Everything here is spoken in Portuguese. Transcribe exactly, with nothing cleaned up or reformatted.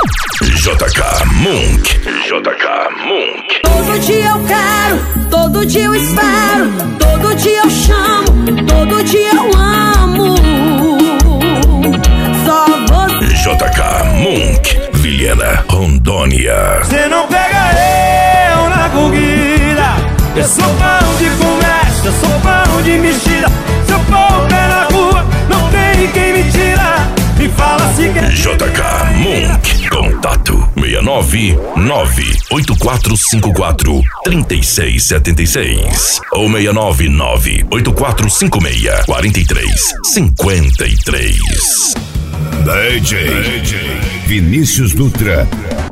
J K Monk. J K Monk. Todo dia eu quero, todo dia eu espero, todo dia eu chamo, todo dia eu amo. Só você. J K Monk. Vilhena, Rondônia. Você não pega eu na corrida. Eu sou pão de conversa, eu sou pão de mexida. Se eu pôr o pé na rua, não tem quem me tira. Me fala se quer. J K Monk. Contato seis nove nove oito quatro cinco quatro três seis sete seis ou seis nove nove oito quatro cinco seis quatro três cinco três. D J Vinícius Dutra